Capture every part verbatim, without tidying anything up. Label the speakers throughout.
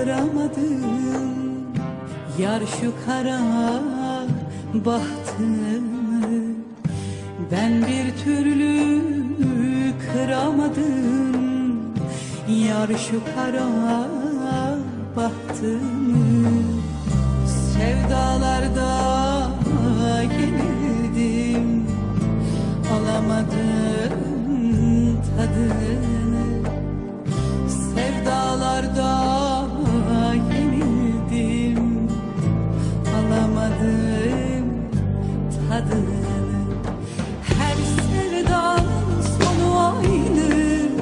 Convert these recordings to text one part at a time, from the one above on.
Speaker 1: kıramadım. Yar şu kara bahtımı ben bir türlü kıramadım. Yar şu kara bahtımı sevdalarda yenildim, alamadım tadını. Sevdalarda yenildim, alamadım tadını. Her sevdanın sonu aynı,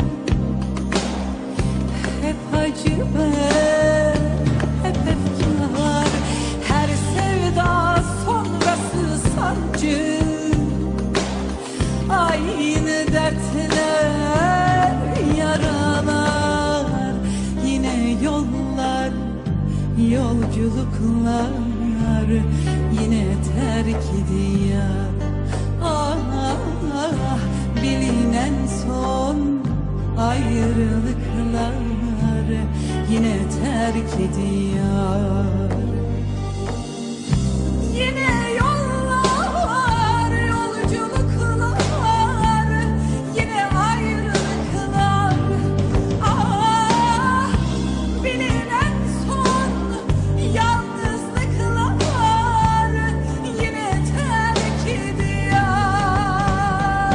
Speaker 1: hep acı ve hep efkar. Her sevda sonrası sancı, aynı dertler, yaralar. Yine yollar, yolculuklar, yine terk diyar. Ah, ah, bilinen son ayrılıklar, yine terk diyar. Yine yollar, yolculuklar, yine ayrılıklar. Ah, bilinen son yalnızlıklar, yine terk diyar.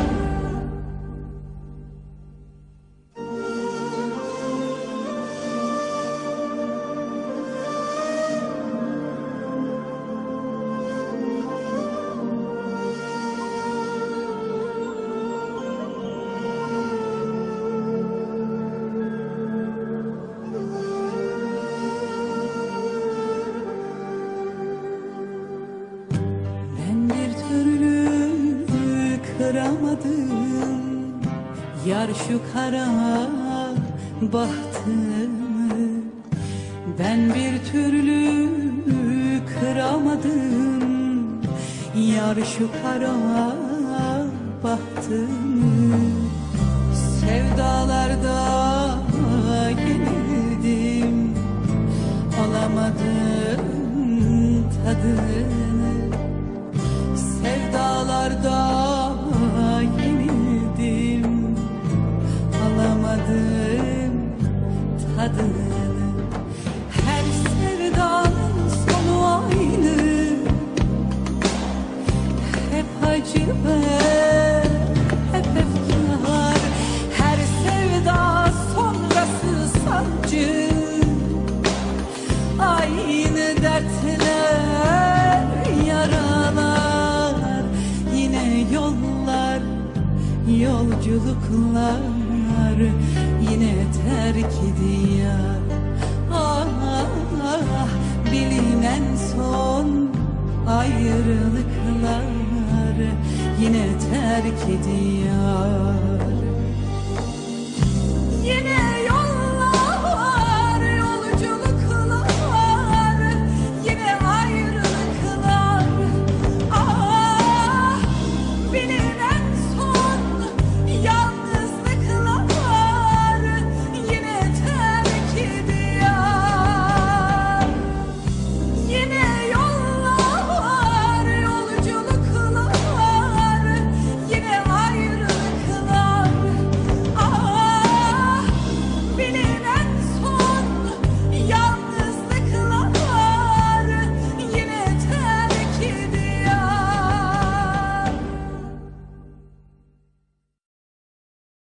Speaker 1: Ben bir türlü kıramadım. Yar şu kara bahtımı ben bir türlü kıramadım. Yar şu kara bahtımı sevdalarda yenildim, alamadım tadını. Sevdalarda yenildim, alamadım tadını. Her sevdanın sonu aynı, hep acı ve hep efkar. Her sevda sonrası sancı, aynı dertler, yaralar. Yine yollar, yolculuklar, yine terk diyar. Ah, ah, bilinen son ayrılıklar, yine terk diyar.